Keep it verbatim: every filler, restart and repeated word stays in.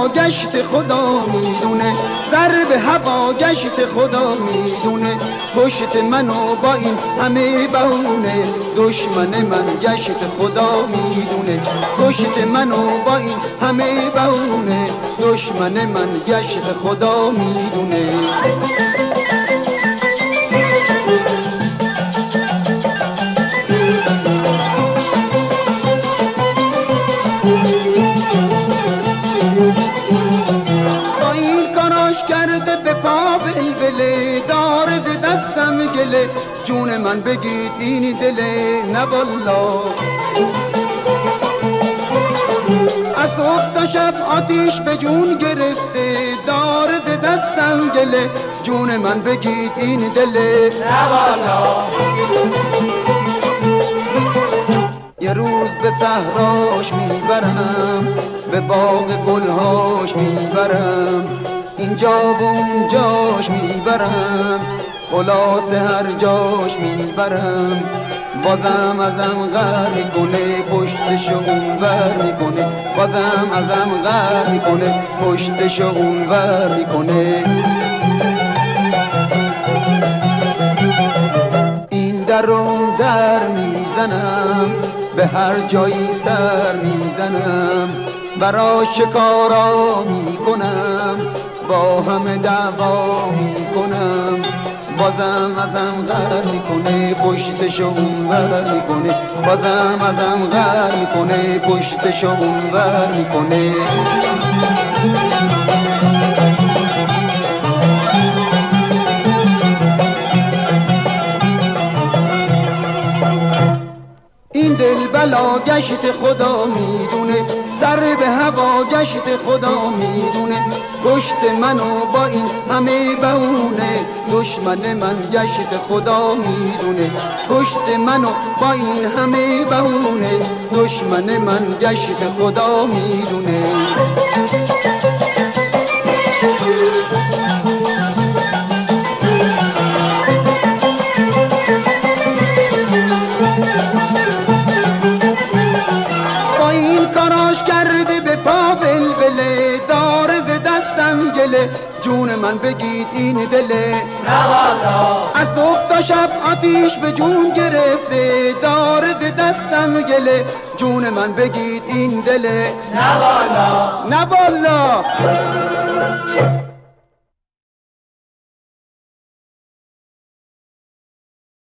هوا گشت خدا میدونه، ضرب هوا گشت خدا میدونه، پشت منو با این همه بهونه، دشمن من گشت خدا میدونه، پشت منو با این همه بهونه، دشمن من گشت خدا میدونه. با این کاراش کرده به پا بلبله، داره ز دستم گله، جون من بگید این دله، نه والا. از صبح تا شب آتیش به جون گرفته، داره ز دستم گله، جون من بگید این دله، نه والا. یه روز به صحراش میبرم، به باغ گلهاش میبرم، اینجا و اونجاش میبرم، خلاصه هر جاش میبرم، بازم ازم غر میکنه، پشتشو اونور میکنه، بازم ازم غر میکنه، پشتشو اونور میکنه. این در اون در میزنم، به هر جایی سر میزنم، برا شکارا میکنم، با همه دعوا میکنم، بازم ازم غر میکنه، پشتشو اونور میکنه، بازم ازم غر میکنه، پشتشو اونور میکنه. این دل بلا گشت خدا میدونه، ضرب هوا گشت خدا میدونه، پشت منو با این همه بهونه، دشمن من گشت خدا میدونه، پشت منو با این همه بهونه، دشمن من گشت خدا میدونه. کاراش کرده به پا بلبله، داره ز دستم گله، جون من بگید این دله، نه والا. از صبح تا شب آتیش به جون گرفته، داره ز دستم گله، جون من بگید این دله، نه والا، نه والا.